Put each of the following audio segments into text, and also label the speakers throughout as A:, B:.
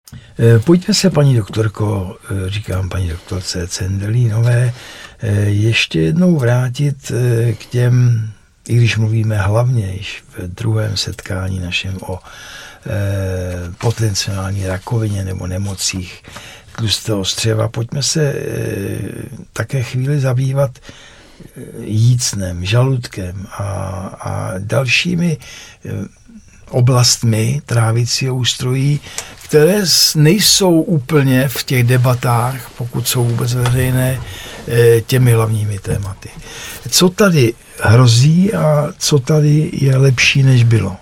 A: Pojďme se, paní doktorko, říkám paní doktorce Cendelínové, ještě jednou vrátit k těm, i když mluvíme hlavně již v druhém setkání našem o potenciální rakovině nebo nemocích tlustého střeva, pojďme se také chvíli zabývat jícnem, žaludkem a dalšími oblastmi trávicího ústrojí, které nejsou úplně v těch debatách, pokud jsou vůbec veřejné, těmi hlavními tématy. Co tady hrozí a co tady je lepší, než bylo?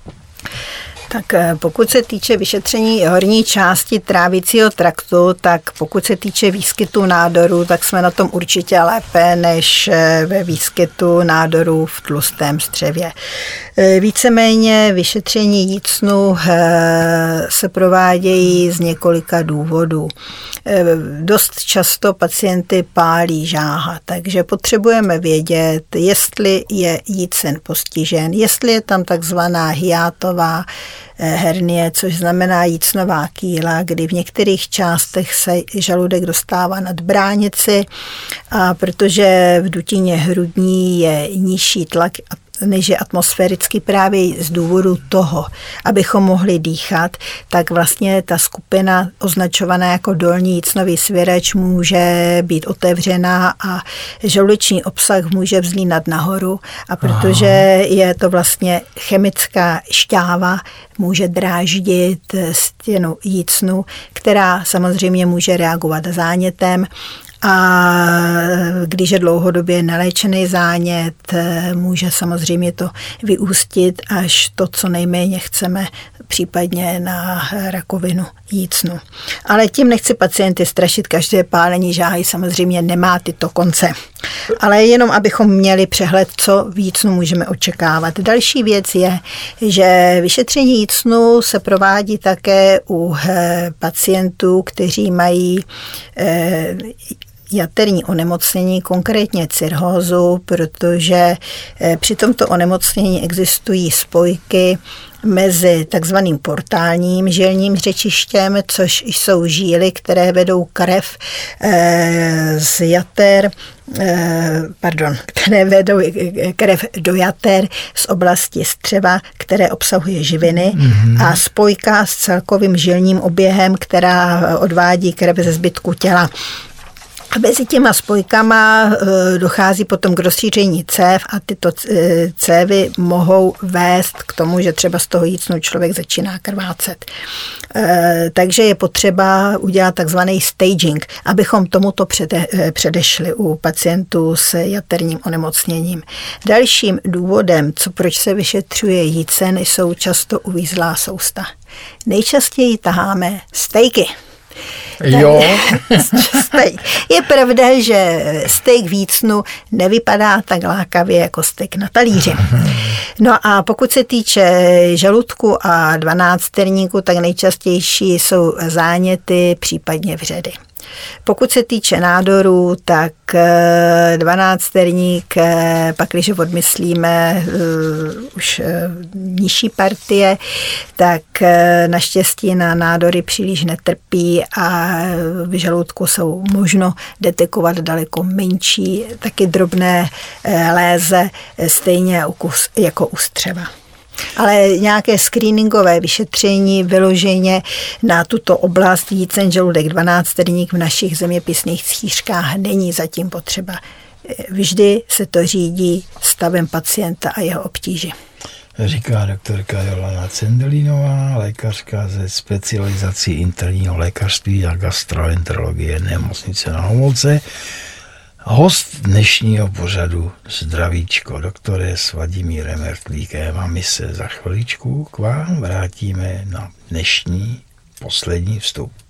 B: Tak pokud se týče vyšetření horní části trávicího traktu, tak pokud se týče výskytu nádorů, tak jsme na tom určitě lépe než ve výskytu nádorů v tlustém střevě. Víceméně vyšetření jícnu se provádějí z několika důvodů. Dost často pacienty pálí žáha, takže potřebujeme vědět, jestli je jícen postižen, jestli je tam takzvaná hiátová hernie, což znamená jícnová kýla, kdy v některých částech se žaludek dostává nad bránici, a protože v dutině hrudní je nižší tlak než je atmosféricky právě z důvodu toho, abychom mohli dýchat, tak vlastně ta skupina označovaná jako dolní jícnový svěreč může být otevřená a žaludeční obsah může vzlínat nahoru, a protože je to vlastně chemická šťáva, může dráždit stěnu jícnu, která samozřejmě může reagovat zánětem. A když je dlouhodobě neléčený zánět, může samozřejmě to vyústit až to, co nejméně chceme, případně na rakovinu jícnu. Ale tím nechci pacienty strašit, každé pálení žáhy samozřejmě nemá tyto konce. Ale jenom abychom měli přehled, co v jícnu můžeme očekávat. Další věc je, že vyšetření jícnu se provádí také u pacientů, kteří mají jaterní onemocnění, konkrétně cirhózu, protože při tomto onemocnění existují spojky mezi takzvaným portálním žilním řečištěm, což jsou žíly, které vedou krev z jater, které vedou krev do jater z oblasti střeva, které obsahuje živiny, a spojka s celkovým žilním oběhem, která odvádí krev ze zbytku těla. A mezi těma spojkama dochází potom k rozšíření cév a tyto cévy mohou vést k tomu, že třeba z toho jícnu člověk začíná krvácet. Takže je potřeba udělat takzvaný staging, abychom tomuto předešli u pacientů s jaterním onemocněním. Dalším důvodem, proč se vyšetřuje jícen, jsou často uvízlá sousta. Nejčastěji taháme stejky.
A: Jo.
B: Je pravda, že steak v jícnu nevypadá tak lákavě jako steak na talíři. No a pokud se týče žaludku a dvanácterníku, tak nejčastější jsou záněty, případně vředy. Pokud se týče nádorů, tak dvanácterník, pak když odmyslíme už nižší partie, tak naštěstí na nádory příliš netrpí a v žaludku jsou možno detekovat daleko menší, taky drobné léze, stejně jako u střeva. Ale nějaké screeningové vyšetření vyloženě na tuto oblast jícen, žaludek, dvanácterník v našich zeměpisných šířkách není zatím potřeba. Vždy se to řídí stavem pacienta a jeho obtíži.
A: Říká doktorka Jolana Cendelínová, lékařka ze specializací interního lékařství a gastroenterologie Nemocnice Na Homolce. Host dnešního pořadu Zdravíčko, doktore s Vladimírem Mertlíkem, a my se za chviličku k vám vrátíme na dnešní poslední vstup.